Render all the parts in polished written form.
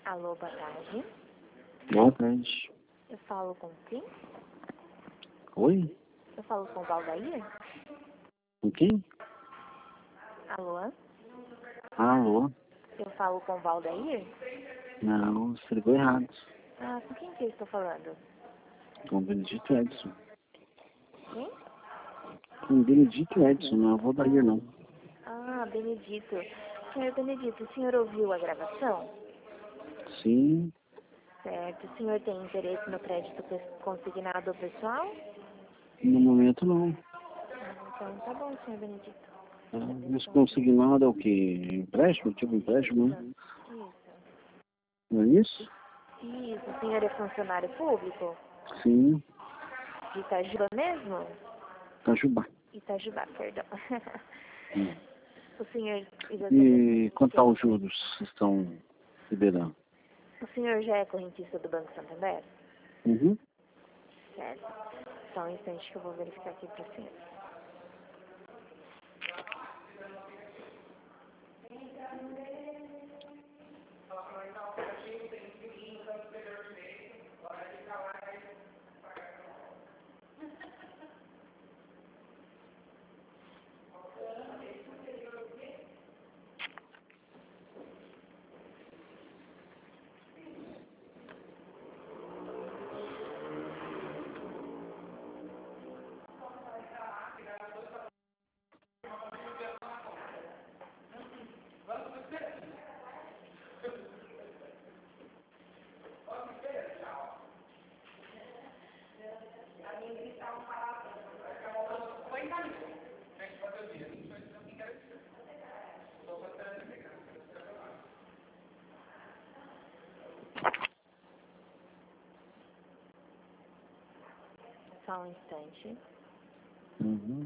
Alô, boa tarde. Boa tarde. Eu falo com quem? Oi? Eu falo com o Valdair? Com quem? Alô? Alô? Eu falo com o Valdair? Não, você ligou errado. Ah, com quem que eu estou falando? Com o Benedito Edson. Quem? Com o Benedito Edson, não vou Valdair não. Ah, Benedito. Senhor Benedito, o senhor ouviu a gravação? Sim, Certo. O senhor tem interesse no crédito consignado pessoal? no momento não. Então tá bom, senhor Benedito. Mas consignado é o quê? Empréstimo? Tipo empréstimo, né? Isso. Não é isso? Isso. O senhor é funcionário público? Sim, De Itajuba mesmo? Itajubá. Itajubá, perdão. Hum. O senhor E quanto aos juros que estão liberando? O senhor já é correntista do Banco Santander? Uhum. Certo. Só um instante que eu vou verificar aqui para o senhor. Só um instante. Uhum.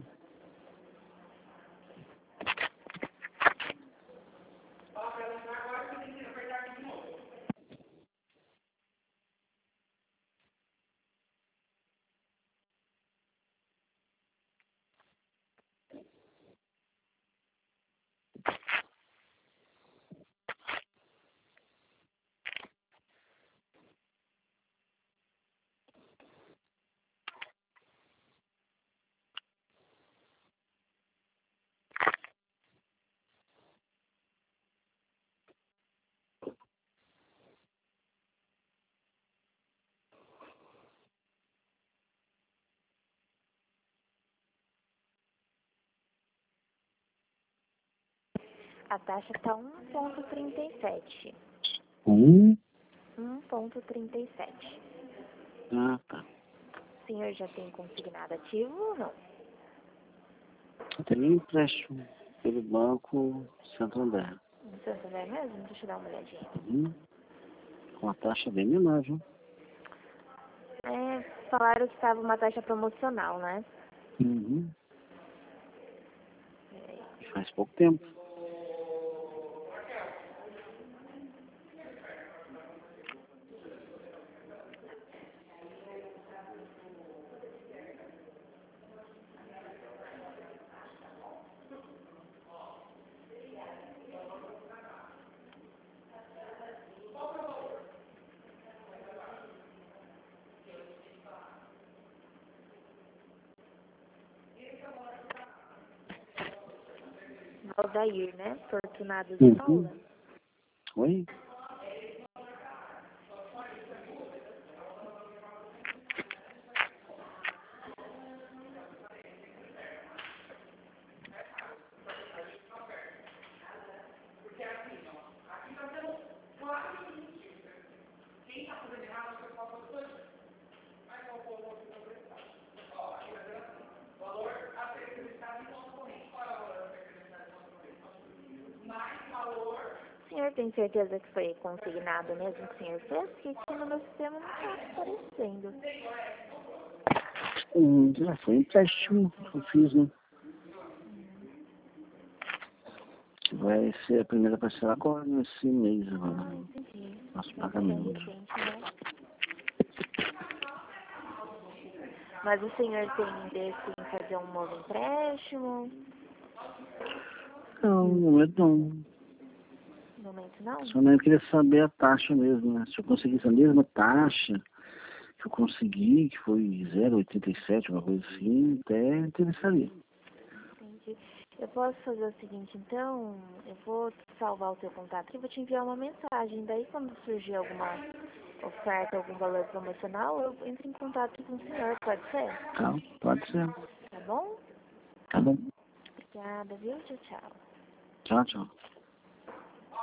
A taxa está 1,37. 1,37. Ah, tá. O senhor já tem consignado ativo ou não? Tem empréstimo pelo Banco Santander. No Santander mesmo? Deixa eu dar uma olhadinha. Uhum. Com a taxa bem menor, viu? Falaram que estava uma taxa promocional, né? Uhum. Peraí. Faz pouco tempo. Valdair, né? Fortunato de Uhum. Paula. Oi? O senhor tem certeza que foi consignado mesmo que o senhor fez? Porque aqui no meu sistema não está aparecendo. Já foi empréstimo que eu fiz, né? Vai ser a primeira parcela agora, nesse mês agora. Entendi. Nosso Nossa, é pagamento. recente, né? Mas o senhor tem interesse em fazer um novo empréstimo? Não, no momento não. No momento muito, não? Só não queria saber a taxa mesmo, né? Se eu conseguisse a mesma taxa que eu consegui, que foi 0,87, uma coisa assim, até interessaria. Entendi. Eu posso fazer o seguinte, então, eu vou salvar o seu contato aqui, vou te enviar uma mensagem. Daí, quando surgir alguma oferta, algum valor promocional, eu entro em contato com o senhor, pode ser? Tá, pode ser. Tá bom? Tá bom. Obrigada, viu? Tchau, tchau. Tchau, tchau.